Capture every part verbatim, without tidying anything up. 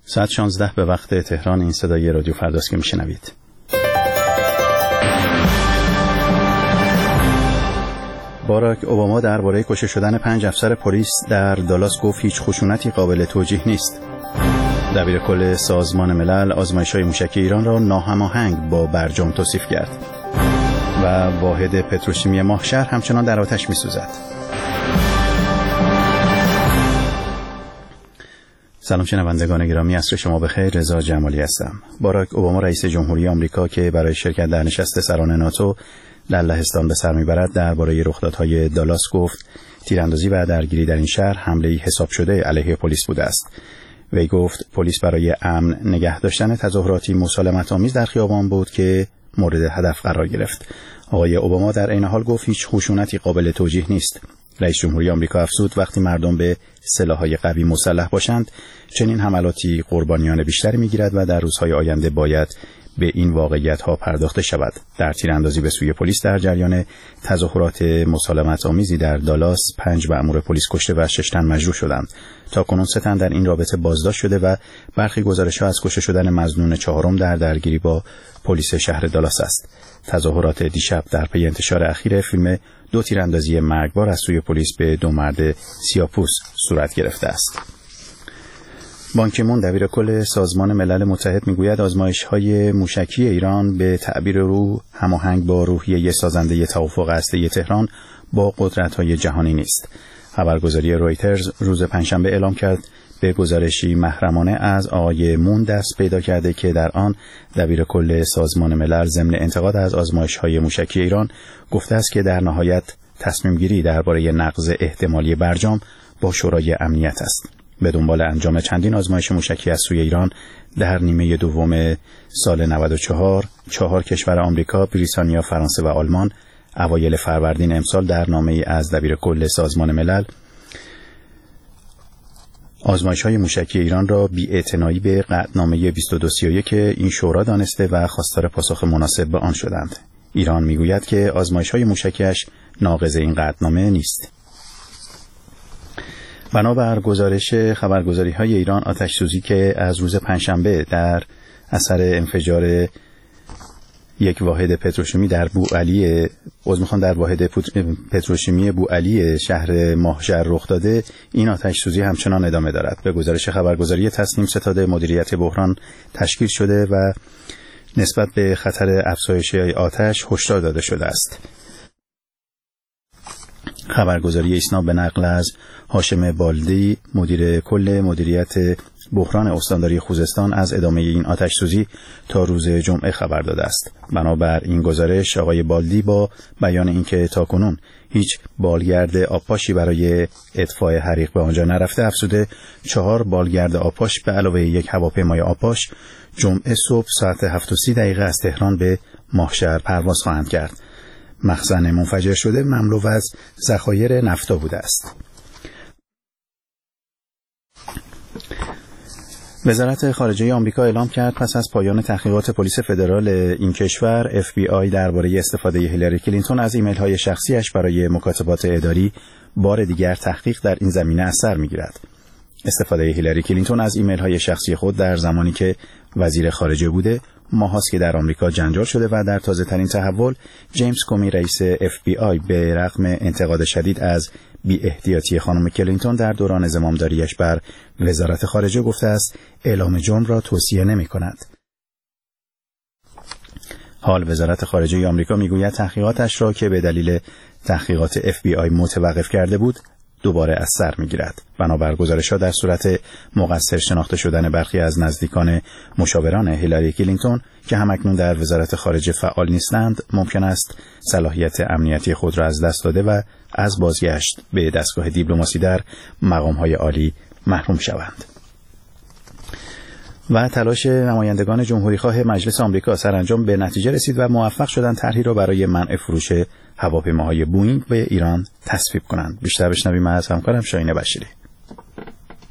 ساعت شانزده به وقت تهران. این صدای رادیو فرداست که میشنوید. باراک اوباما درباره کشته شدن پنج افسر پلیس در دالاس گفت هیچ خشونتی قابل توجیه نیست. دبیر کل سازمان ملل آزمایش‌های موشکی ایران را ناهماهنگ با برجام توصیف کرد و واحد پتروشیمی ماهشهر همچنان در آتش می‌سوزد. سلام شنوندگان گرامی، عصر شما بخیر. رضا جمالی هستم. باراک اوباما رئیس جمهوری آمریکا که برای شرکت در نشست سران ناتو در لهستان به سر میبرد درباره رخدادهای دالاس گفت تیراندازی و درگیری در این شهر حمله‌ای حساب شده علیه پلیس بوده است. وی گفت پلیس برای امن نگه داشتن تظاهراتی مسالمت‌آمیز در خیابان بود که مورد هدف قرار گرفت. آقای اوباما در عین حال گفت هیچ خشونتی قابل توجیه نیست. رئیس جمهوری آمریکا افزود وقتی مردم به سلاح‌های قوی مسلح باشند چنین حملاتی قربانیان بیشتری می‌گیرد و در روزهای آینده باید به این واقعیت‌ها پرداخته شود. در تیراندازی به سوی پلیس در جریان تظاهرات مسالمت‌آمیزی در دالاس پنج مأمور پلیس کشته و شش تن مجروح شدند. تاکنون سه تن در این رابطه بازداشت شده و برخی گزارش‌ها از کشته شدن مظنون چهارم در درگیری با پلیس شهر دالاس است. تظاهرات دیشب در پی انتشار اخیر فیلم دو تیراندازی مرگبار از سوی پلیس به دو مرد سیاه‌پوست صورت گرفته است. بان کی مون دبیر کل سازمان ملل متحد میگوید آزمایش‌های موشکی ایران به تعبیر او هماهنگ با روحیه سازنده توافق هسته‌ای تهران با قدرت‌های جهانی نیست. خبرگزاری رویترز روز پنجشنبه اعلام کرد به گزارشی محرمانه از آقای مون دست پیدا کرده که در آن دبیر کل سازمان ملل ضمن انتقاد از آزمایش‌های موشکی ایران گفته است که در نهایت تصمیم گیری درباره نقض احتمالی برجام با شورای امنیت است. به دنبال انجام چندین آزمایش موشکی از سوی ایران در نیمه دوم سال نود و چهار، چهار کشور آمریکا، بریتانیا، فرانسه و آلمان اوایل فروردین امسال در نامه‌ای از دبیر کل سازمان ملل آزمایش‌های موشکی ایران را بی‌اعتنایی به قطعنامه بیست و دو سی و یک این شورا دانسته و خواستار پاسخ مناسب به آن شدند. ایران میگوید که آزمایش‌های موشکی‌اش ناقض این قطعنامه نیست. بنابر گزارش خبرگزاری‌های ایران آتش‌سوزی که از روز پنجشنبه در اثر انفجار یک واحد پتروشیمی در بوعلی عذر می‌خوام در واحد پتروشیمی بوعلی شهر ماهشهر رخ داده، این آتش‌سوزی همچنان ادامه دارد. به گزارش خبرگزاری تسنیم ستاد مدیریت بحران تشکیل شده و نسبت به خطر افزایش آتش هشدار داده شده است. خبرگزاری ایسنا به نقل از هاشم بالدی مدیر کل مدیریت بحران استانداری خوزستان از ادامه این آتش‌سوزی تا روز جمعه خبر داده است. بنابر این گزارش آقای بالدی با بیان اینکه تاکنون هیچ بالگرد آبپاشی برای اطفاء حریق به آنجا نرفته افزوده چهار بالگرد آبپاش به علاوه یک هواپیمای آبپاش جمعه صبح ساعت هفت و سی دقیقه از تهران به ماهشهر پرواز خواهند کرد. مخزن منفجر شده مملو از ذخایر نفتا بوده است. وزارت خارجه آمریکا اعلام کرد پس از پایان تحقیقات پلیس فدرال این کشور اف بی آی درباره استفاده هیلاری کلینتون از ایمیل‌های شخصیش برای مکاتبات اداری بار دیگر تحقیق در این زمینه از سر می‌گیرد. استفاده هیلاری کلینتون از ایمیل‌های شخصی خود در زمانی که وزیر خارجه بوده ماهاست که در آمریکا جنجال شده و در تازه‌ترین تحول جیمز کومی رئیس اف بی آی به رغم انتقاد شدید از بی احتیاطی خانم کلینتون در دوران زمامداریش بر وزارت خارجه گفته است اعلام جرم را توصیه نمی‌کند. حال وزارت خارجه آمریکا میگوید تحقیقاتش را که به دلیل تحقیقات اف بی آی متوقف کرده بود دوباره از سر می‌گیرد. بنابر گزارش‌ها در صورت مقصر شناخته شدن برخی از نزدیکان مشاوران هیلاری کلینتون که همکنون در وزارت خارجه فعال نیستند ممکن است صلاحیت امنیتی خود را از دست داده و از بازگشت به دستگاه دیپلماسی در مقام‌های عالی محروم شوند. و تلاش نمایندگان جمهوریخواه مجلس آمریکا سرانجام به نتیجه رسید و موفق شدند طرحی را برای منع فروش هواپیماهای بوئینگ به ایران تصویب کنند. بیشتر بشنویم از همکارم شاهین بشیری.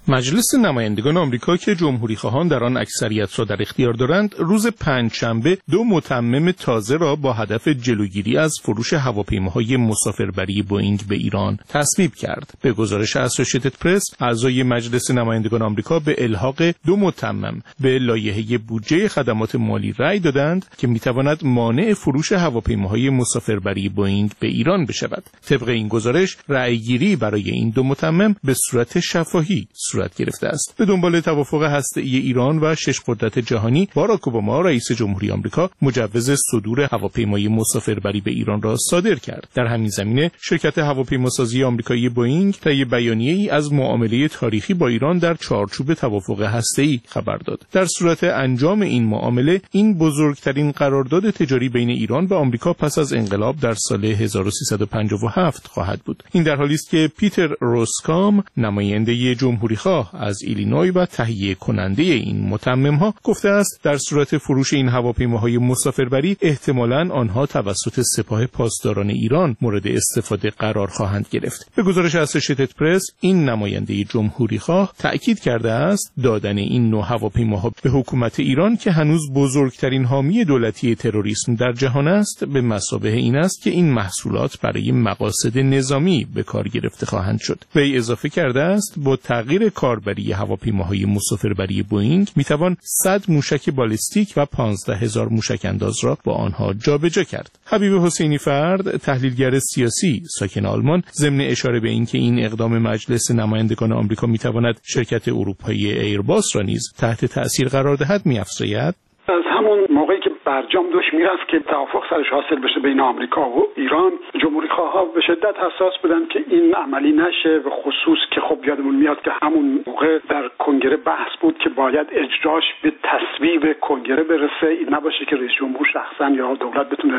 مجلس نمایندگان آمریکا که جمهوری خواهان در آن اکثریت را در اختیار دارند، روز پنجشنبه دو متمم تازه را با هدف جلوگیری از فروش هواپیماهای مسافربری بوئینگ به ایران تصویب کرد. به گزارش اسوسییتد پرس، اعضای مجلس نمایندگان آمریکا به الحاق دو متمم به لایحه بودجه خدمات مالی رأی دادند که میتواند مانع فروش هواپیماهای مسافربری بوئینگ به ایران بشود. طبق این گزارش، رأیگیری برای این دو متمم به صورت شفاهی صورت گرفته است. به دنبال توافق هسته‌ای ایران و شش قدرت جهانی، باراک اوباما رئیس جمهوری آمریکا مجوز صدور هواپیمای مسافربری به ایران را صادر کرد. در همین زمینه شرکت هواپیماسازی آمریکایی بوئینگ طی بیانیه‌ای از معامله تاریخی با ایران در چارچوب توافق هسته‌ای خبر داد. در صورت انجام این معامله، این بزرگترین قرارداد تجاری بین ایران و آمریکا پس از انقلاب در سال هزار و سیصد و پنجاه و هفت خواهد بود. این در حالی است که پیتر روسکام، نماینده جمهوری خواه از ایلینوی و تهیه کننده این متمم‌ها، گفته است در صورت فروش این هواپیماهای مسافربری احتمالاً آنها توسط سپاه پاسداران ایران مورد استفاده قرار خواهند گرفت. به گزارش اسوسییتد پرس، این نماینده جمهوری خواه تأکید کرده است دادن این نوع هواپیماها به حکومت ایران که هنوز بزرگترین حامی دولتی تروریسم در جهان است، به مثابه این است که این محصولات برای مقاصد نظامی به کار گرفته خواهند شد. وی اضافه کرده است با تغییر کاربری هواپیماهای مسافربری بوئینگ میتوان صد موشک بالستیک و پانزده هزار موشک انداز را با آنها جابجا کرد. حبیب حسینی فرد، تحلیلگر سیاسی ساکن آلمان، ضمن اشاره به اینکه این اقدام مجلس نمایندگان آمریکا میتواند شرکت اروپایی ایرباس را نیز تحت تأثیر قرار دهد، می‌افزاید: از همون موقعی که برجام داشت میرفت که توافق سرش حاصل بشه بین آمریکا و ایران، جمهوری خواها به شدت حساس بودن که این عملی نشه، و خصوص که خب یادمون میاد که همون موقع در کنگره بحث بود که باید اجراش به تصویب کنگره برسه، این نباشه که رئیس جمهور شخصا یا دولت بتونه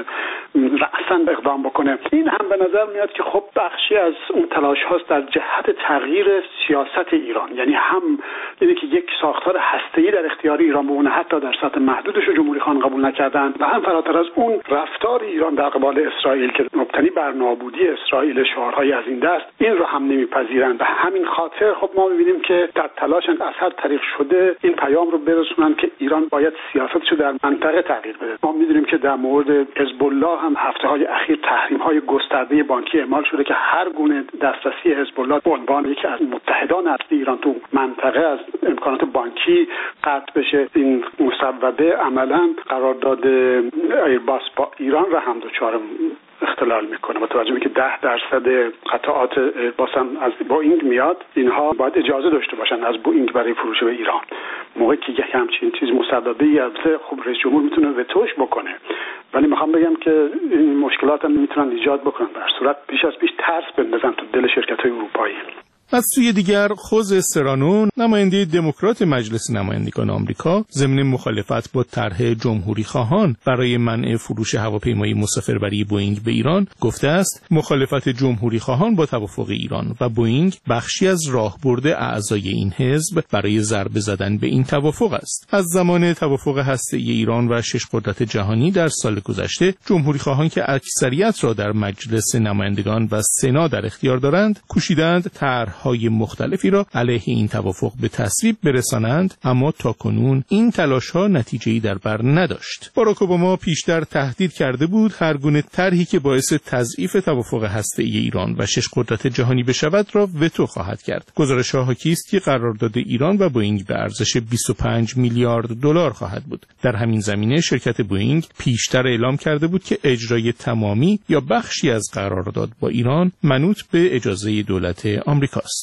رأساً اقدام بکنه. این هم به نظر میاد که خب بخشی از اون تلاش هاست در جهت تغییر سیاست ایران، یعنی هم اینه که یک ساختار هسته‌ای در اختیار ایران بمونه، حتی در سطح محدودش رو جمهوری خواهان قبول نکردن، و هم فراتر از اون رفتار ایران در قبال اسرائیل که مبتنی بر نابودی اسرائیل، شعارهای از این دست، این رو هم نمیپذیرند. و همین خاطر خب ما می‌بینیم که در تلاشند از هر طریق شده این پیام رو برسونن که ایران باید سیاستش رو در منطقه تغییر بده. ما می‌دونیم که در مورد حزب الله هم هفته‌های اخیر تحریم‌های گسترده بانکی اعمال شده که هر گونه دسترسی حزب الله به عنوان یکی از متحدان اصلی ایران تو منطقه از امکانات بانکی قطع بشه. این مصوبه عملاً قرارداد ایرباس با ایران را هم دچار اختلال میکنه. با توجه به که ده درصد قطعات ایرباس هم از بوئینگ میاد، اینها باید اجازه داشته باشن از بوئینگ برای فروش به ایران. موقعی که یک همچین چیز مصوبه‌ای البته خب رئیس جمهور میتونه وتوش بکنه، ولی میخوام بگم که این مشکلات هم میتونن ایجاد بکنن، در صورت بیش از پیش ترس بندازن تو دل شرکت‌های اروپایی. از سوی دیگر، خوزه سرانو، نماینده دموکرات مجلس نمایندگان آمریکا، ضمن مخالفت با طرح جمهوری خواهان برای منع فروش هواپیمای مسافربری بوئینگ به ایران، گفته است مخالفت جمهوری خواهان با توافق ایران و بوئینگ بخشی از راهبرد اعضای این حزب برای ضربه زدن به این توافق است. از زمان توافق هسته‌ای ایران و شش قدرت جهانی در سال گذشته، جمهوری خواهان که اکثریت را در مجلس نمایندگان و سنا در اختیار دارند، کوشیدند طرح های مختلفی را علیه این توافق به تصویب برسانند، اما تاکنون این تلاش ها نتیجه‌ای در بر نداشت. باراک اوباما پیشتر تهدید کرده بود هر گونه طرحی که باعث تضعیف توافق هسته‌ای ایران و شش قدرت جهانی بشود را وتو خواهد کرد. گزارش ها حاکی است که قرارداد ایران و بوئینگ به ارزش بیست و پنج میلیارد دلار خواهد بود. در همین زمینه شرکت بوئینگ پیشتر اعلام کرده بود که اجرای تمامی یا بخشی از قرارداد با ایران منوط به اجازه دولت آمریکا است.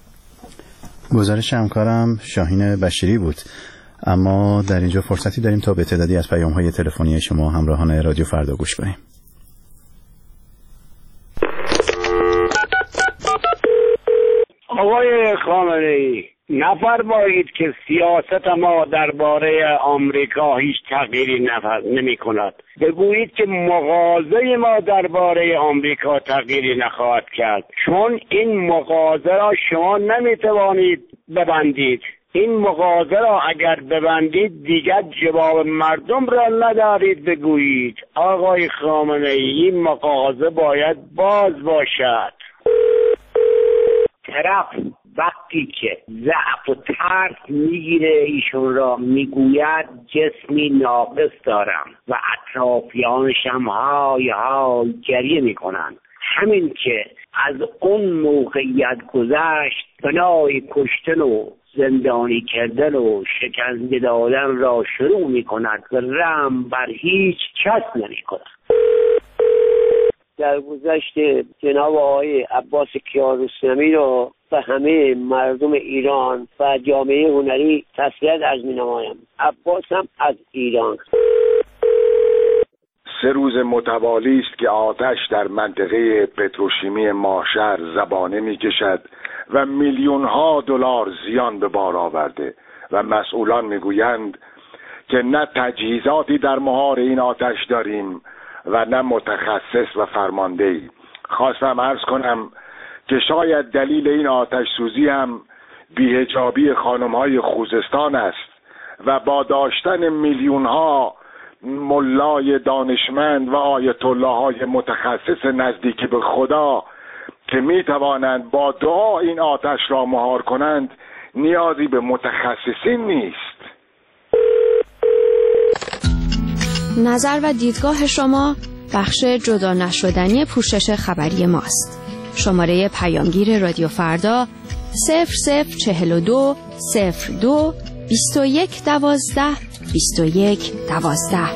گزارش همکارم شاهین بشیری بود. اما در اینجا فرصتی داریم تا به تعدادی از پیام‌های تلفنی شما همراهان رادیو فردا گوش کنیم. آقای خامنه‌ای، نفرمایید که سیاست ما درباره آمریکا هیچ تغییری نمی کند. بگویید که مغازه ما درباره آمریکا تغییری نخواهد کرد، چون این مغازه را شما نمی توانید ببندید. این مغازه را اگر ببندید دیگر جواب مردم را ندارید. بگویید آقای خامنه‌ای این مغازه باید باز باشد. طرف وقتی که ضعف و ترس میگیره ایشون را میگوید جسمی ناقص دارم و اطرافیانش هم های های گریه میکنند. همین که از اون موقعیت گذشت بنای کشتن و زندانی کردن و شکنجه دادن را شروع میکند و رحم بر هیچ کس نمیکند. در گذشته جناب آقای عباس کیارستمی را و همه مردم ایران و جامعه هنری تسلیت عرض می‌نمایم. عباس هم از ایران. سه روز متوالی است که آتش در منطقه پتروشیمی ماهشهر زبانه می‌کشد و میلیون‌ها دلار زیان به بار آورده و مسئولان می‌گویند که نه تجهیزاتی در مهار این آتش داریم و نه متخصص و فرماندهی. خواستم عرض کنم که شاید دلیل این آتش سوزی هم بی‌حجابی خانم‌های خوزستان است و با داشتن میلیون‌ها ملای دانشمند و آیت الله‌های متخصص نزدیک به خدا که می‌توانند با دعا این آتش را مهار کنند نیازی به متخصصین نیست. نظر و دیدگاه شما بخش جدا نشدنی پوشش خبری ماست. شماره پیامگیر رادیو فردا صفر صفر چهل و دو صفر دو بیست و یک دوازده بیست و یک دوازده.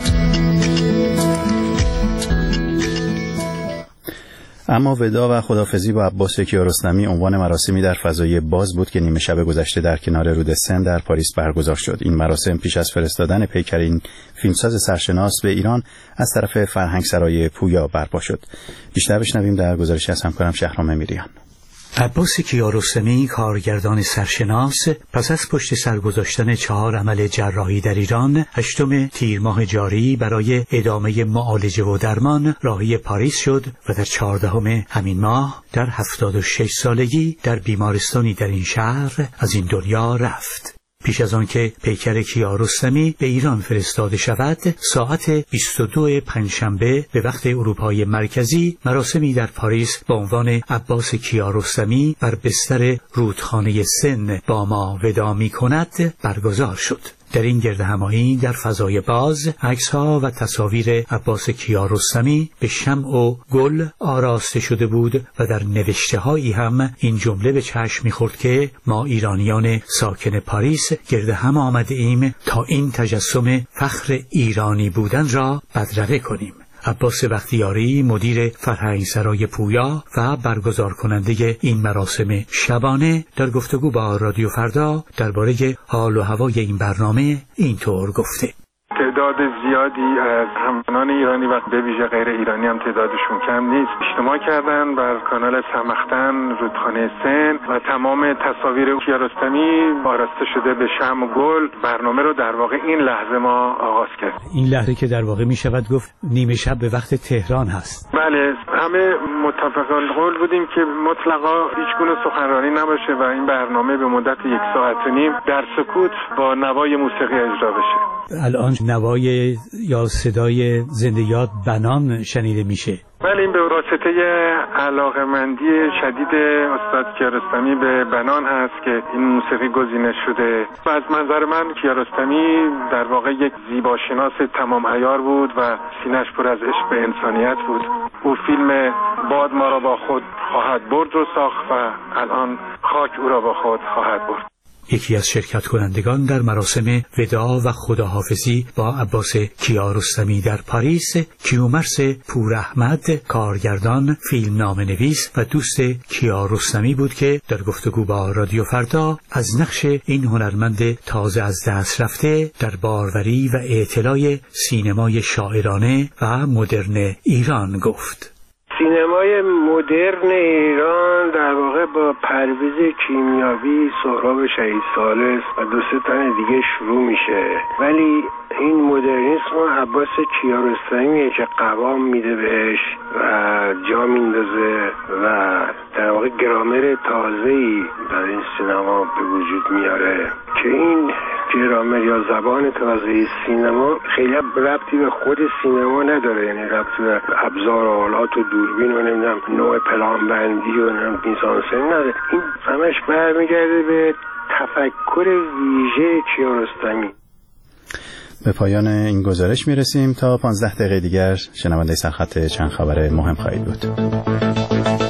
اما ودا و خداحافظی با عباس کیارستمی عنوان مراسمی در فضای باز بود که نیمه شب گذشته در کنار رود سن در پاریس برگزار شد. این مراسم پیش از فرستادن پیکرین فیلمساز سرشناس به ایران از طرف فرهنگسرای پویا برپا شد. بیشتر بشنویم در گزارشی از همکارم شهرام میریان. عباس کیارستمی، کارگردان سرشناس، پس از پشت سر گذاشتن چهار عمل جراحی در ایران، هشتم تیر ماه جاری برای ادامه معالجه و درمان راهی پاریس شد و در چهاردهم همین ماه در هفتاد و شش سالگی در بیمارستانی در این شهر از این دنیا رفت. پیش از آن که پیکر کیارستمی به ایران فرستاده شود، ساعت بیست و دو پنجشنبه به وقت اروپای مرکزی مراسمی در پاریس با عنوان عباس کیارستمی بر بستر رودخانه سن با ما ودا می کند برگزار شد. در این گردهمایی در فضای باز عکس‌ها و تصاویر عباس کیارستمی به شمع و گل آراسته شده بود و در نوشته‌هایی هم این جمله به چشم می‌خورد که ما ایرانیان ساکن پاریس گردهم آمده ایم تا این تجسم فخر ایرانی بودن را بدرقه کنیم. عباس بختیاری، مدیر فرهنگسرای پویا و برگزار کننده این مراسم شبانه، در گفتگو با رادیو فردا درباره حال و هوای این برنامه اینطور گفته: تعداد زیادی از هموطنان ایرانی و به ویژه غیر ایرانی هم تعدادشون کم نیست اجتماع کردن بر کانال سمختن رودخانه سن و تمام تصاویر کیارستمی آراسته شده به شمع و گل. برنامه رو در واقع این لحظه ما آغاز کردیم. این لحظه که در واقع می شود گفت نیمه شب به وقت تهران هست. بله، همه متفقان قول بودیم که مطلقا هیچ گونه سخنرانی نباشه و این برنامه به مدت یک ساعت و نیم در سکوت با نوای موسیقی اجرا بشه. الان نوای یا صدای زنده یاد بنان شنیده میشه. بله، این به واسطه علاقمندی شدید استاد کیارستمی به بنان هست که این موسیقی گزینش شده و از منظر من کیارستمی در واقع یک زیباشناس تمام عیار بود و سینه‌اش پر از عشق به انسانیت بود. او فیلم باد ما را با خود خواهد برد رو ساخت و الان خاک او را با خود خواهد برد. یکی از شرکت کنندگان در مراسم ودا و خداحافظی با عباس کیارستمی در پاریس، کیومرث پور احمد، کارگردان، فیلمنامه نویس و دوست کیارستمی بود که در گفتگو با رادیو فردا از نقش این هنرمند تازه از دست رفته در باروری و اطلاع سینمای شاعرانه و مدرن ایران گفت. سینمای مدرن ایران در واقع با پرویز کیمیاوی، سهراب شهید ثالث و دو سه تن دیگه شروع میشه، ولی این مدرنیسم عباس کیارستمیه که قوام میده بهش و جا میندازه و در واقع گرامر تازه‌ای در این سینما به وجود میاره که این که گرامر یا زبان تازه سینما خیلی ربطی به خود سینما نداره، یعنی ربطی به ابزار و آلات و دوربین و نمیدونم نوع پلانبندی و نمیدونم میزانسن نداره. این همش برمیگرده به تفکر ویژه کیارستمی. به پایان این گزارش میرسیم. تا پانزده دقیقه دیگر شنونده سرخط چند خبر مهم خواهید بود.